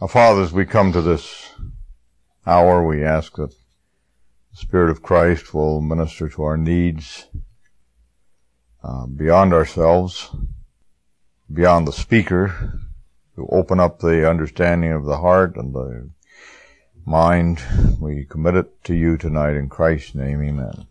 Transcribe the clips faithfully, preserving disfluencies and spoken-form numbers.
Our Father, as we come to this hour, we ask that the Spirit of Christ will minister to our needs uh, beyond ourselves, beyond the speaker, to open up the understanding of the heart and the mind. We commit it to you tonight in Christ's name, amen.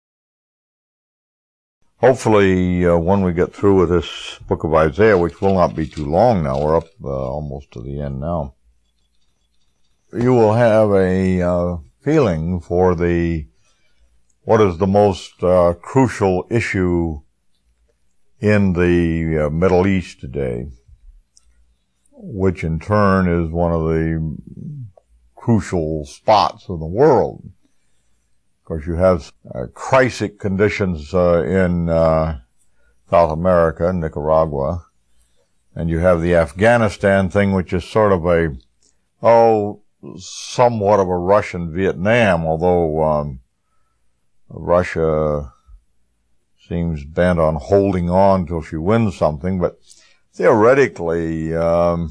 Hopefully, uh, when we get through with this book of Isaiah, which will not be too long now, we're up uh, almost to the end now, you will have a uh, feeling for the what is the most uh, crucial issue in the uh, Middle East today, which in turn is one of the crucial spots of the world. Of course, you have uh, crisis conditions uh, in uh, South America, Nicaragua, and you have the Afghanistan thing, which is sort of a, oh, somewhat of a Russian Vietnam, although um, Russia seems bent on holding on till she wins something. But theoretically, um,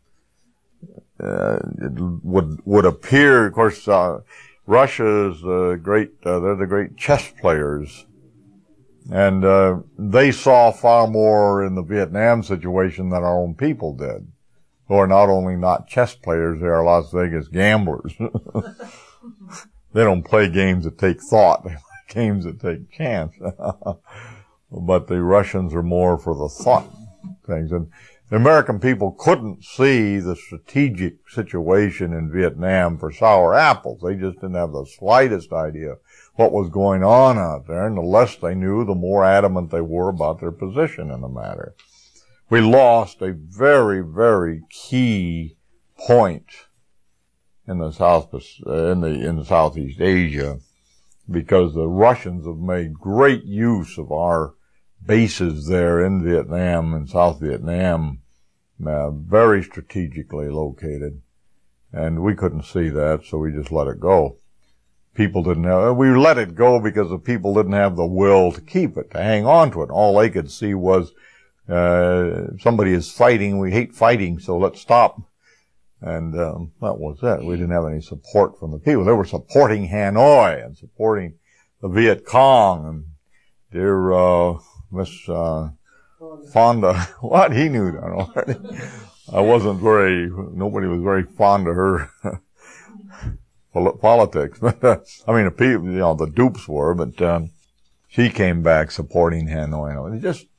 uh, it would would appear, of course, uh, Russia is the great, uh, they're the great chess players. And uh, they saw far more in the Vietnam situation than our own people did, who are not only not chess players, they are Las Vegas gamblers. They don't play games that take thought. They play games that take chance. But the Russians are more for the thought things. And the American people couldn't see the strategic situation in Vietnam for sour apples. They just didn't have the slightest idea what was going on out there. And the less they knew, the more adamant they were about their position in the matter. We lost a very, very key point in the South, in the, in Southeast Asia, because the Russians have made great use of our bases there in Vietnam and South Vietnam, uh, very strategically located. And we couldn't see that, so we just let it go. People didn't have, we let it go because the people didn't have the will to keep it, to hang on to it. All they could see was, Uh, somebody is fighting, we hate fighting, so let's stop. And um, that was it. We didn't have any support from the people. They were supporting Hanoi and supporting the Viet Cong and dear uh, Miss uh, Fonda. What? He knew that already. I wasn't very, nobody was very fond of her politics. I mean, the people, you know, the dupes were, but um, she came back supporting Hanoi. It just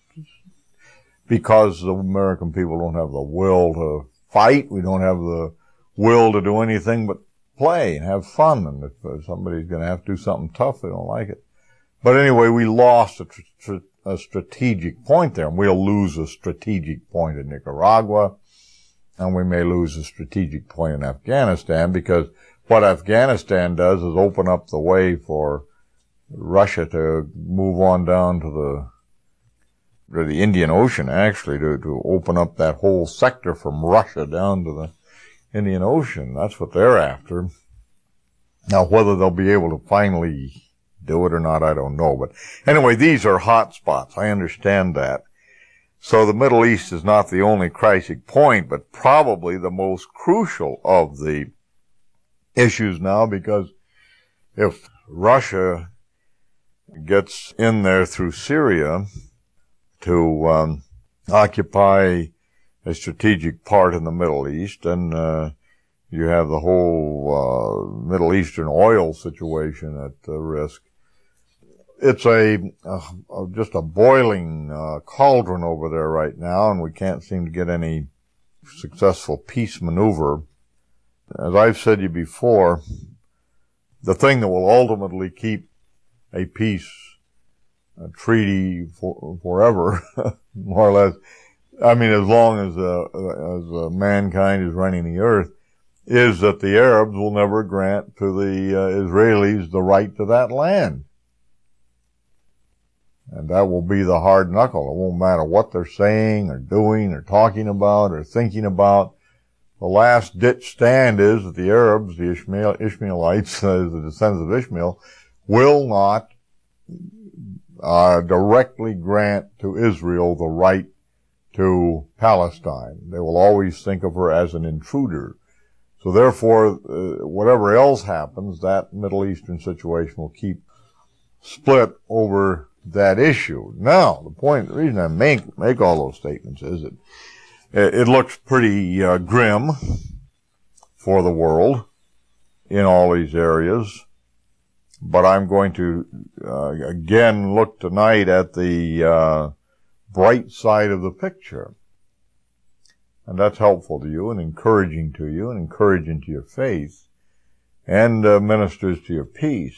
because the American people don't have the will to fight. We don't have the will to do anything but play and have fun. And if uh, somebody's going to have to do something tough, they don't like it. But anyway, we lost a, tr- tr- a strategic point there. And we'll lose a strategic point in Nicaragua. And we may lose a strategic point in Afghanistan, because what Afghanistan does is open up the way for Russia to move on down to the to the Indian Ocean, actually, to, to open up that whole sector from Russia down to the Indian Ocean. That's what they're after. Now, whether they'll be able to finally do it or not, I don't know. But anyway, these are hot spots. I understand that. So the Middle East is not the only crisis point, but probably the most crucial of the issues now, because if Russia gets in there through Syria to um, occupy a strategic part in the Middle East, and uh, you have the whole uh, Middle Eastern oil situation at uh, risk. It's a, a just a boiling uh, cauldron over there right now, and we can't seem to get any successful peace maneuver. As I've said to you before, the thing that will ultimately keep a peace a treaty for, forever, more or less. I mean, as long as uh, as uh, mankind is running the earth, is that the Arabs will never grant to the uh, Israelis the right to that land. And that will be the hard knuckle. It won't matter what they're saying or doing or talking about or thinking about. The last ditch stand is that the Arabs, the Ishmael, Ishmaelites, uh, the descendants of Ishmael, will not uh, directly grant to Israel the right to Palestine. They will always think of her as an intruder. So therefore, uh, whatever else happens, that Middle Eastern situation will keep split over that issue. Now, the point, the reason I make, make all those statements is that it, it looks pretty uh, grim for the world in all these areas. But I'm going to, uh, again, look tonight at the uh, bright side of the picture. And that's helpful to you and encouraging to you and encouraging to your faith and uh, ministers to your peace.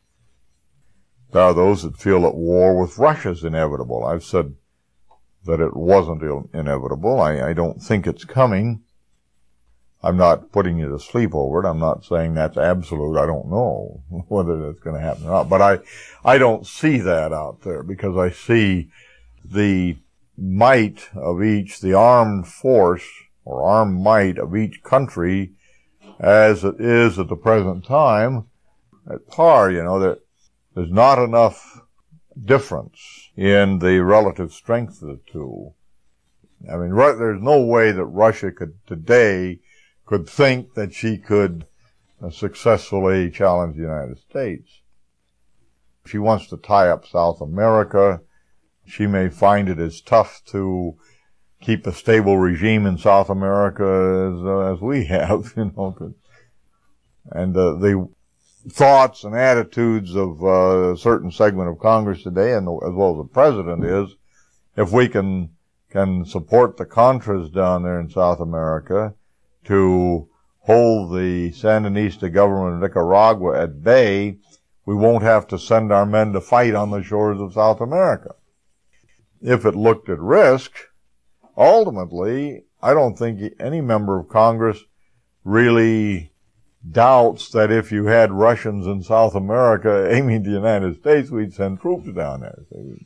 There are those that feel that war with Russia is inevitable. I've said that it wasn't inevitable. I, I don't think it's coming. I'm not putting you to sleep over it. I'm not saying that's absolute. I don't know whether that's going to happen or not. But I, I don't see that out there because I see the might of each, the armed force or armed might of each country as it is at the present time at par. You know, that there's not enough difference in the relative strength of the two. I mean, there's no way that Russia could today could think that she could uh, successfully challenge the United States. If she wants to tie up South America, she may find it as tough to keep a stable regime in South America as, uh, as we have, you know. And uh, the thoughts and attitudes of uh, a certain segment of Congress today, and as well as the President, is if we can can support the Contras down there in South America to hold the Sandinista government of Nicaragua at bay, we won't have to send our men to fight on the shores of South America. If it looked at risk, ultimately, I don't think any member of Congress really doubts that if you had Russians in South America aiming at the United States, we'd send troops down there.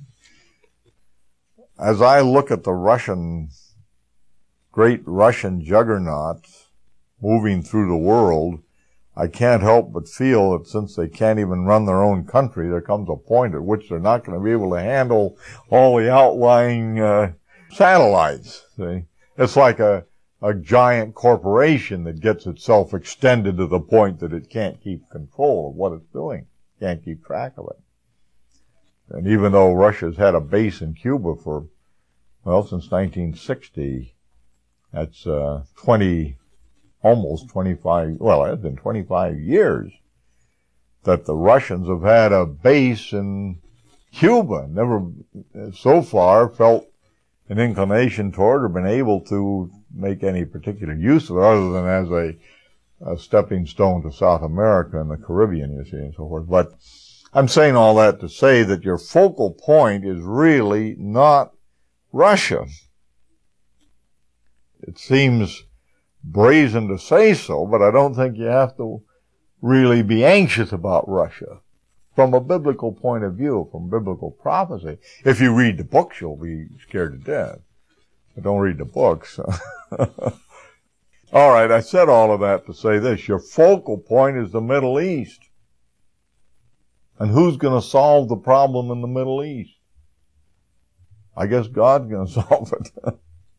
As I look at the Russian great Russian juggernaut moving through the world, I can't help but feel that since they can't even run their own country, there comes a point at which they're not going to be able to handle all the outlying uh, satellites. See? It's like a, a giant corporation that gets itself extended to the point that it can't keep control of what it's doing, can't keep track of it. And even though Russia's had a base in Cuba for, well, since nineteen sixty, that's uh, twenty, almost twenty-five, well, it's been twenty-five years that the Russians have had a base in Cuba. Never so far felt an inclination toward or been able to make any particular use of it other than as a, a stepping stone to South America and the Caribbean, you see, and so forth. But I'm saying all that to say that your focal point is really not Russia. It seems brazen to say so, but I don't think you have to really be anxious about Russia from a biblical point of view, from biblical prophecy. If you read the books, you'll be scared to death. But don't read the books. All right, I said all of that to say this. Your focal point is the Middle East. And who's going to solve the problem in the Middle East? I guess God's going to solve it.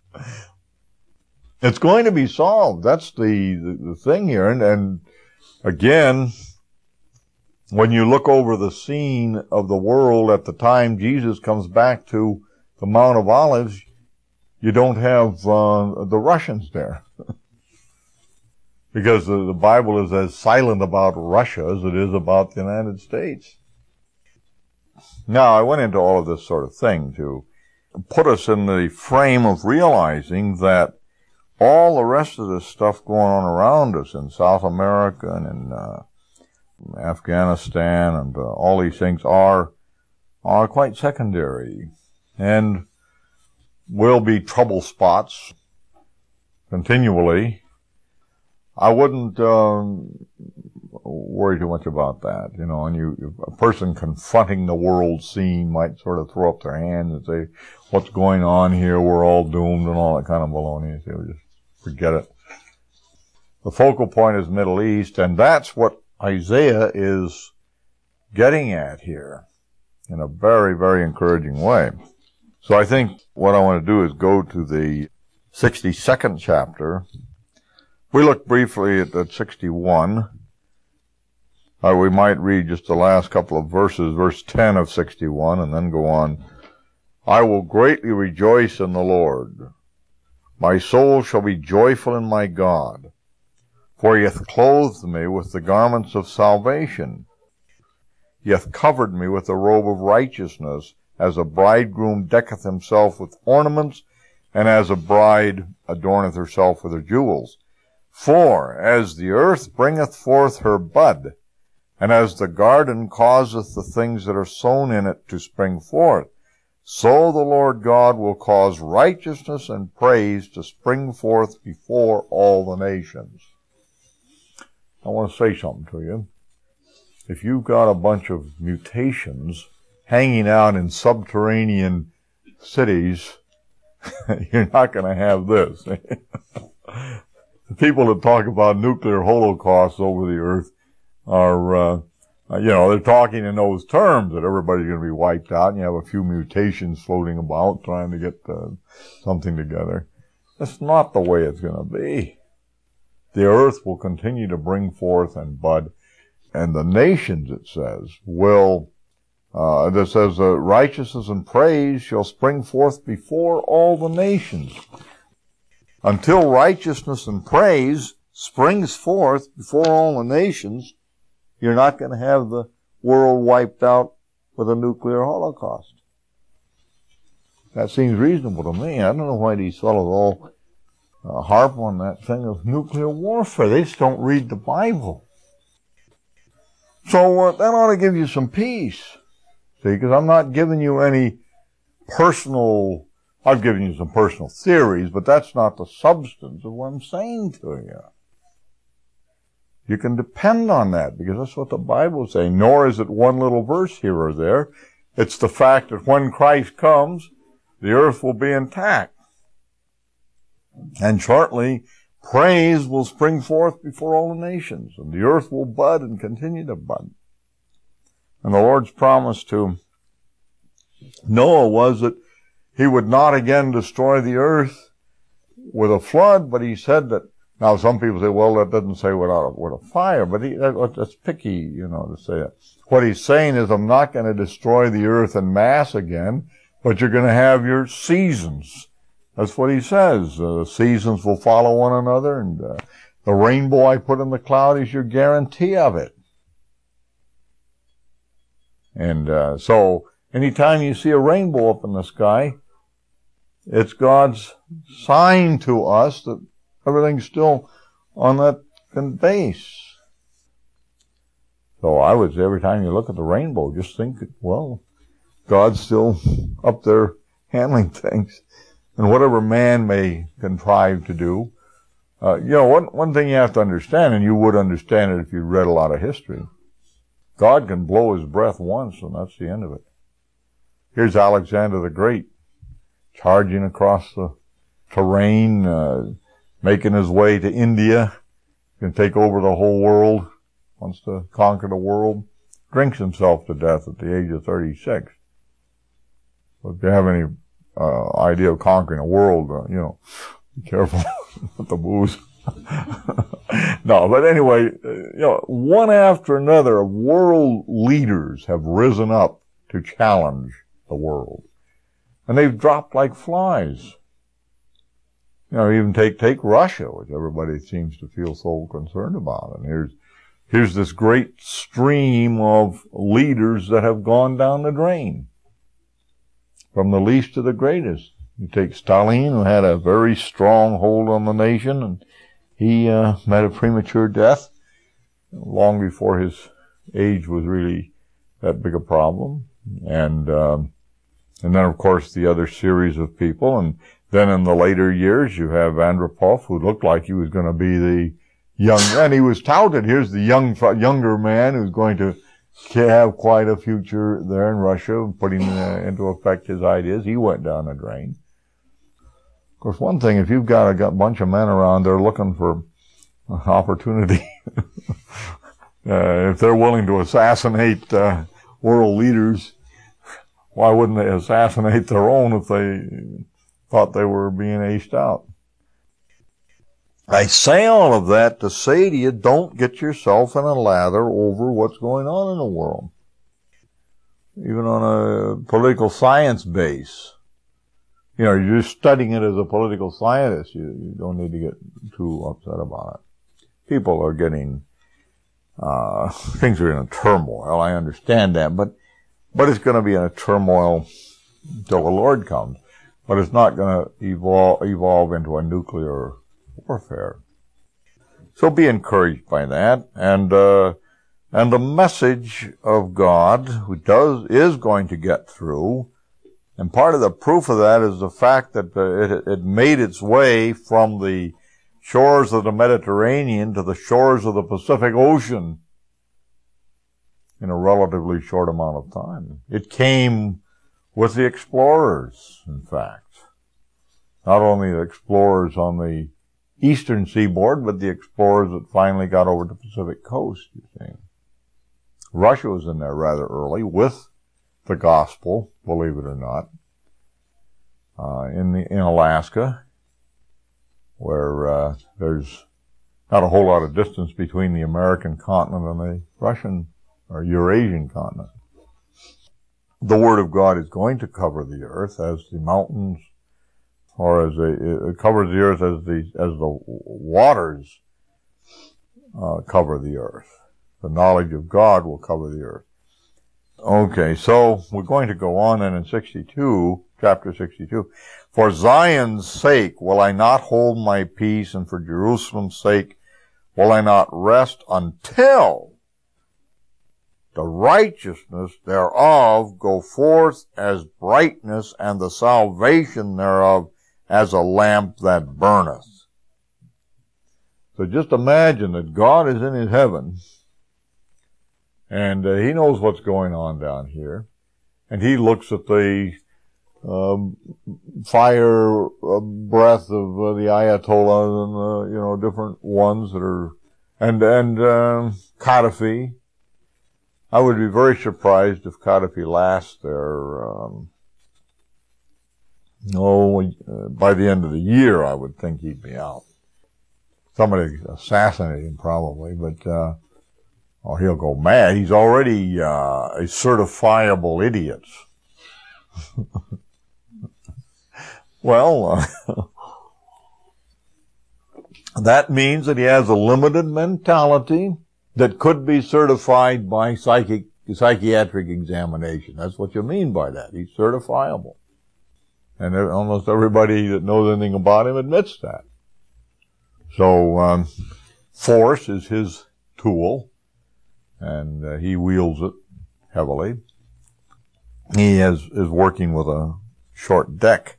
It's going to be solved. That's the, the, the thing here. And, and again, when you look over the scene of the world at the time Jesus comes back to the Mount of Olives, you don't have uh, the Russians there. Because the, the Bible is as silent about Russia as it is about the United States. Now, I went into all of this sort of thing to put us in the frame of realizing that all the rest of this stuff going on around us in South America and in uh, Afghanistan and uh, all these things are are quite secondary and will be trouble spots continually. I wouldn't um, worry too much about that, you know. And you, a person confronting the world scene might sort of throw up their hands and say, "What's going on here? We're all doomed," and all that kind of baloney. So just forget it. The focal point is Middle East, and that's what Isaiah is getting at here in a very, very encouraging way. So I think what I want to do is go to the sixty-second chapter. We look briefly at, at sixty-one. Uh, we might read just the last couple of verses, verse ten of sixty-one, and then go on. I will greatly rejoice in the Lord. My soul shall be joyful in my God, for he hath clothed me with the garments of salvation. He hath covered me with the robe of righteousness, as a bridegroom decketh himself with ornaments, and as a bride adorneth herself with her jewels. For as the earth bringeth forth her bud, and as the garden causeth the things that are sown in it to spring forth, so the Lord God will cause righteousness and praise to spring forth before all the nations. I want to say something to you. If you've got a bunch of mutations hanging out in subterranean cities, you're not going to have this. The people that talk about nuclear holocausts over the earth are, uh, you know, they're talking in those terms that everybody's going to be wiped out, and you have a few mutations floating about trying to get uh, something together. That's not the way it's going to be. The earth will continue to bring forth and bud, and the nations, it says, will, uh, it says, uh, righteousness and praise shall spring forth before all the nations. Until righteousness and praise springs forth before all the nations, you're not going to have the world wiped out with a nuclear holocaust. That seems reasonable to me. I don't know why these fellows all uh, harp on that thing of nuclear warfare. They just don't read the Bible. So uh, that ought to give you some peace. See, because I'm not giving you any personal, I've given you some personal theories, but that's not the substance of what I'm saying to you. You can depend on that, because that's what the Bible is saying. Nor is it one little verse here or there. It's the fact that when Christ comes, the earth will be intact. And shortly, praise will spring forth before all the nations, and the earth will bud and continue to bud. And the Lord's promise to Noah was that he would not again destroy the earth with a flood, but he said that, now some people say, well, that doesn't say without with a fire, but he, that, that's picky, you know, to say it. What he's saying is, I'm not going to destroy the earth en masse again, but you're going to have your seasons. That's what he says. Uh, seasons will follow one another, and uh, the rainbow I put in the cloud is your guarantee of it. And uh, so, anytime you see a rainbow up in the sky, it's God's sign to us that everything's still on that base. So I would say every time you look at the rainbow, just think, well, God's still up there handling things. And whatever man may contrive to do, uh, you know, one, one thing you have to understand, and you would understand it if you read a lot of history, God can blow his breath once, and that's the end of it. Here's Alexander the Great, charging across the terrain, uh, making his way to India, can take over the whole world, wants to conquer the world, drinks himself to death at the age of thirty-six. So if you have any uh, idea of conquering a world, uh, you know, be careful with the booze. No, but anyway, uh, you know, one after another, world leaders have risen up to challenge the world. And they've dropped like flies. You know, even take, take Russia, which everybody seems to feel so concerned about. And here's, here's this great stream of leaders that have gone down the drain. From the least to the greatest. You take Stalin, who had a very strong hold on the nation, and he, uh, met a premature death long before his age was really that big a problem. And, um, and then of course the other series of people, and then in the later years, you have Andropov, who looked like he was going to be the young, and he was touted, here's the young, younger man who's going to have quite a future there in Russia, putting uh, into effect his ideas. He went down the drain. Of course, one thing, if you've got a, got a bunch of men around there looking for opportunity, uh, if they're willing to assassinate uh, world leaders, why wouldn't they assassinate their own if they thought they were being aced out? I say all of that to say to you, don't get yourself in a lather over what's going on in the world. Even on a political science base. You know, you're just studying it as a political scientist. You, you don't need to get too upset about it. People are getting, uh, things are in a turmoil. I understand that, but, but it's going to be in a turmoil until the Lord comes. But it's not going to evolve, evolve into a nuclear warfare. So be encouraged by that. And, uh, and the message of God, who does, is going to get through. And part of the proof of that is the fact that uh, it, it made its way from the shores of the Mediterranean to the shores of the Pacific Ocean in a relatively short amount of time. It came with the explorers, in fact. Not only the explorers on the eastern seaboard, but the explorers that finally got over the Pacific coast, you see. Russia was in there rather early with the gospel, believe it or not, uh, in the, in Alaska, where, uh, there's not a whole lot of distance between the American continent and the Russian or Eurasian continent. The Word of God is going to cover the earth as the mountains, or as the, it covers the earth as the, as the waters, uh, cover the earth. The knowledge of God will cover the earth. Okay, so we're going to go on then in sixty-two, chapter sixty-two. For Zion's sake will I not hold my peace, and for Jerusalem's sake will I not rest until the righteousness thereof go forth as brightness, and the salvation thereof as a lamp that burneth. So just imagine that God is in his heaven, and uh, he knows what's going on down here, and he looks at the um, fire uh, breath of uh, the Ayatollah and uh, you know different ones that are, and and uh, Qaddafi. I would be very surprised if Qaddafi lasts there. Um, no, uh, by the end of the year, I would think he'd be out. Somebody assassinate him probably, but. Uh, Or he'll go mad. He's already uh, a certifiable idiot. Well, uh, that means that he has a limited mentality that could be certified by psychic psychiatric examination. That's what you mean by that. He's certifiable. And almost everybody that knows anything about him admits that. So, um, force is his tool. And uh, he wields it heavily. He is, is working with a short deck.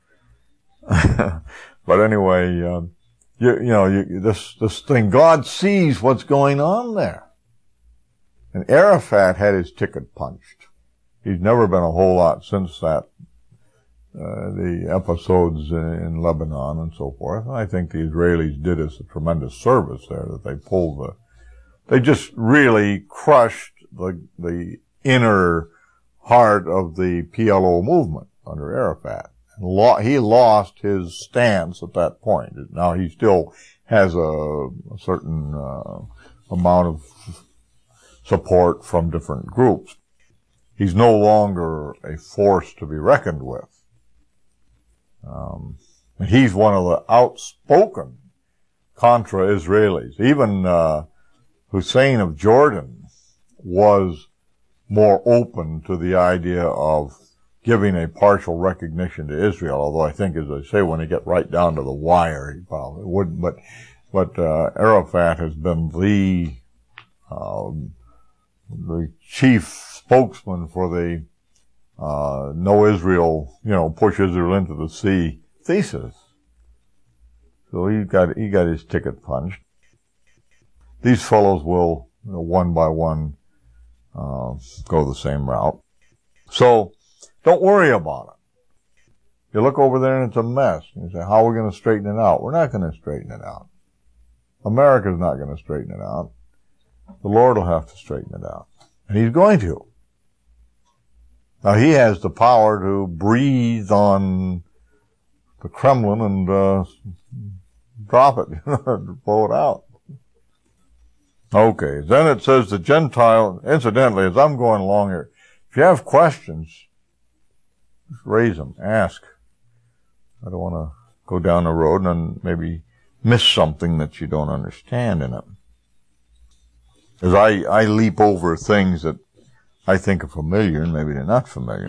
But anyway, uh, you, you know, you, this, this thing, God sees what's going on there. And Arafat had his ticket punched. He's never been a whole lot since that, uh, the episodes in Lebanon and so forth. And I think the Israelis did us a tremendous service there, that they pulled the They just really crushed the, the inner heart of the P L O movement under Arafat. He lost his stance at that point. Now he still has a, a certain uh, amount of support from different groups. He's no longer a force to be reckoned with. Um, and he's one of the outspoken contra-Israelis. Even uh Hussein of Jordan was more open to the idea of giving a partial recognition to Israel, although I think, as I say, when he get right down to the wire, he probably wouldn't. But, but uh, Arafat has been the um, the chief spokesman for the uh, no Israel, you know, push Israel into the sea thesis. So he got he got his ticket punched. These fellows will, you know, one by one, uh, go the same route. So, don't worry about it. You look over there and it's a mess. You say, how are we going to straighten it out? We're not going to straighten it out. America's not going to straighten it out. The Lord will have to straighten it out. And He's going to. Now, He has the power to breathe on the Kremlin and, uh, drop it, blow it out. Okay, then it says the Gentile, incidentally, as I'm going along here, if you have questions, just raise them, ask. I don't want to go down the road and maybe miss something that you don't understand in it. As I, I leap over things that I think are familiar and maybe they're not familiar.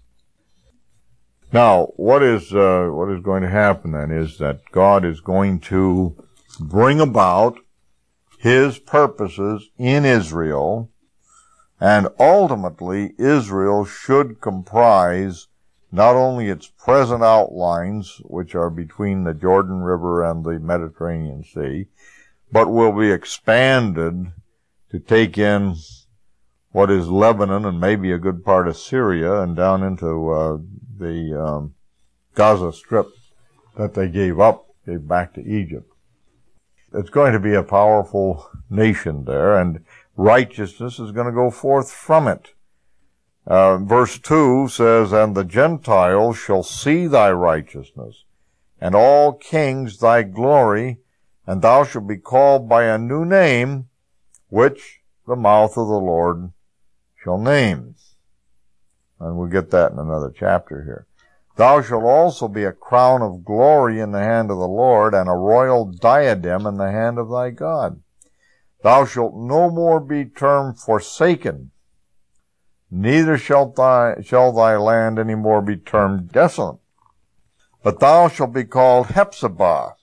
Now, what is, uh, what is going to happen then is that God is going to bring about His purposes in Israel, and ultimately Israel should comprise not only its present outlines, which are between the Jordan River and the Mediterranean Sea, but will be expanded to take in what is Lebanon and maybe a good part of Syria and down into uh, the um, Gaza Strip that they gave up, gave back to Egypt. It's going to be a powerful nation there, and righteousness is going to go forth from it. Uh, verse two says, "And the Gentiles shall see thy righteousness, and all kings thy glory, and thou shalt be called by a new name, which the mouth of the Lord shall name." And we'll get that in another chapter here. "Thou shalt also be a crown of glory in the hand of the Lord, and a royal diadem in the hand of thy God. Thou shalt no more be termed forsaken, neither shalt thy, shall thy land any more be termed desolate. But thou shalt be called Hephzibah,"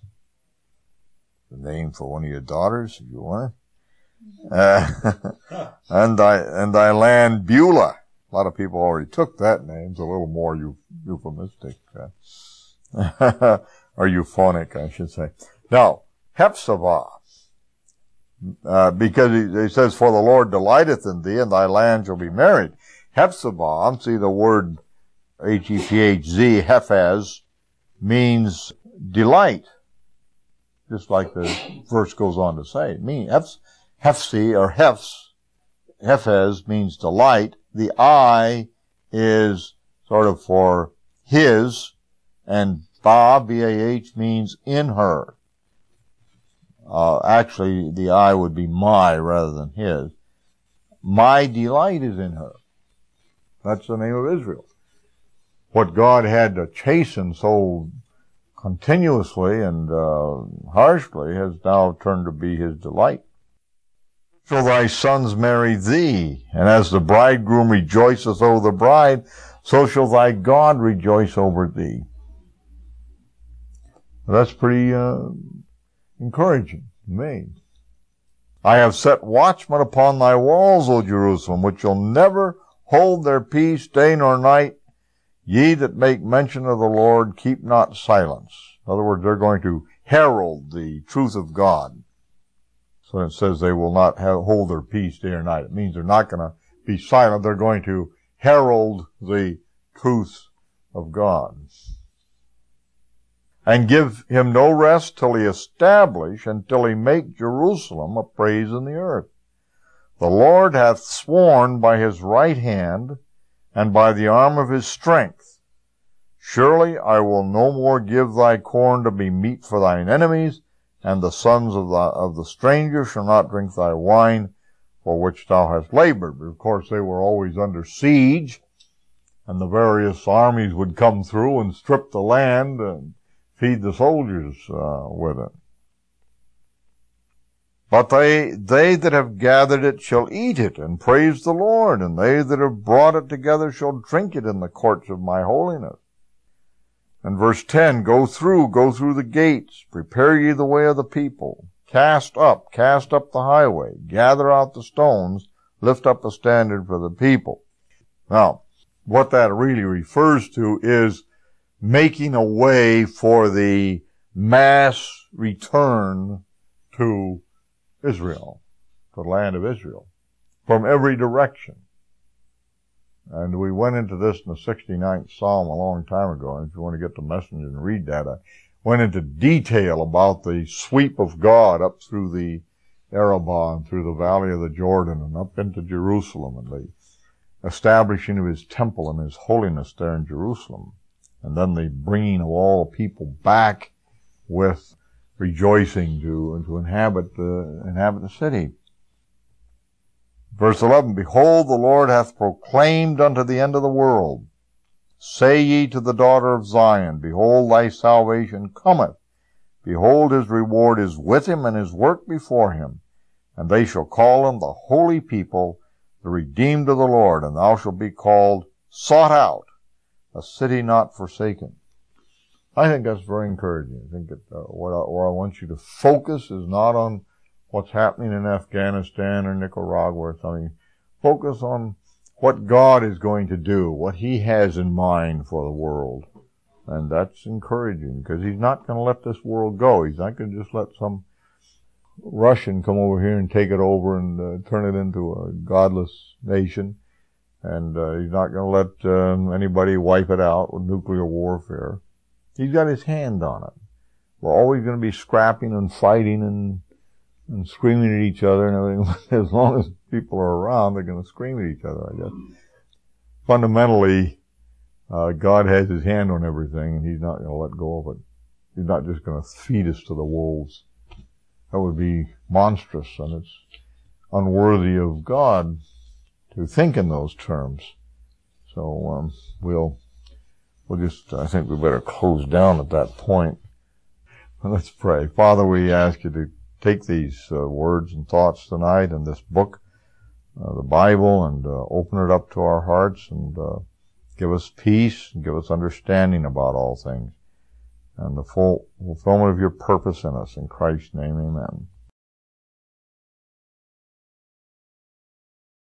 the name for one of your daughters, if you want it, uh, "and thy, and thy land Beulah." A lot of people already took that name. It's a little more euphemistic, uh, or euphonic, I should say. Now, Hephzibah, uh, because he, he says, "For the Lord delighteth in thee, and thy land shall be married." Hephzibah, see the word H E P H Z, Hephaz, means delight, just like the verse goes on to say. It means Hephzi or Hephs, Hephaz means delight. The I is sort of for his, and Ba, B A H, means in her. Uh, actually, the I would be my rather than his. My delight is in her. That's the name of Israel. What God had to chasten so continuously and uh, harshly has now turned to be His delight. "Shall thy sons marry thee, and as the bridegroom rejoiceth over the bride, so shall thy God rejoice over thee." That's pretty uh, encouraging to me. "I have set watchmen upon thy walls, O Jerusalem, which shall never hold their peace day nor night. Ye that make mention of the Lord, keep not silence." In other words, they're going to herald the truth of God. So it says they will not have, hold their peace day or night. It means they're not going to be silent. They're going to herald the truth of God. "And give him no rest till he establish, and till he make Jerusalem a praise in the earth. The Lord hath sworn by his right hand, and by the arm of his strength. Surely I will no more give thy corn to be meat for thine enemies, and the sons of the, of the stranger shall not drink thy wine, for which thou hast labored." But of course, they were always under siege, and the various armies would come through and strip the land and feed the soldiers uh, with it. "But they, they that have gathered it shall eat it, and praise the Lord, and they that have brought it together shall drink it in the courts of my holiness." And verse ten, "Go through, go through the gates, prepare ye the way of the people. Cast up, cast up the highway, gather out the stones, lift up a standard for the people." Now, what that really refers to is making a way for the mass return to Israel, to the land of Israel, from every direction. And we went into this in the sixty-ninth Psalm a long time ago, and if you want to get the message and read that, I went into detail about the sweep of God up through the Arabah and through the valley of the Jordan and up into Jerusalem, and the establishing of His temple and His holiness there in Jerusalem, and then the bringing of all people back with rejoicing to, to inhabit the, inhabit the city. Verse eleven, behold, the Lord hath proclaimed unto the end of the world. Say ye to the daughter of Zion, behold, thy salvation cometh. Behold, his reward is with him, and his work before him. And they shall call him the holy people, the redeemed of the Lord, and thou shalt be called sought out, a city not forsaken. I think that's very encouraging. I think that uh, what, I, what I want you to focus is not on what's happening in Afghanistan or Nicaragua or something. Focus on what God is going to do, what he has in mind for the world. And that's encouraging, because he's not going to let this world go. He's not going to just let some Russian come over here and take it over and uh, turn it into a godless nation. And uh, he's not going to let um, anybody wipe it out with nuclear warfare. He's got his hand on it. We're always going to be scrapping and fighting and and screaming at each other and everything. As long as people are around, they're going to scream at each other, I guess. Fundamentally, uh, God has his hand on everything, and he's not going to let go of it. He's not just going to feed us to the wolves. That would be monstrous, and it's unworthy of God to think in those terms. So um, we'll we'll just, I think we better close down at that point. Let's pray. Father, we ask you to take these uh, words and thoughts tonight in this book, uh, the Bible, and uh, open it up to our hearts and uh, give us peace and give us understanding about all things and the full fulfillment of your purpose in us. In Christ's name, amen.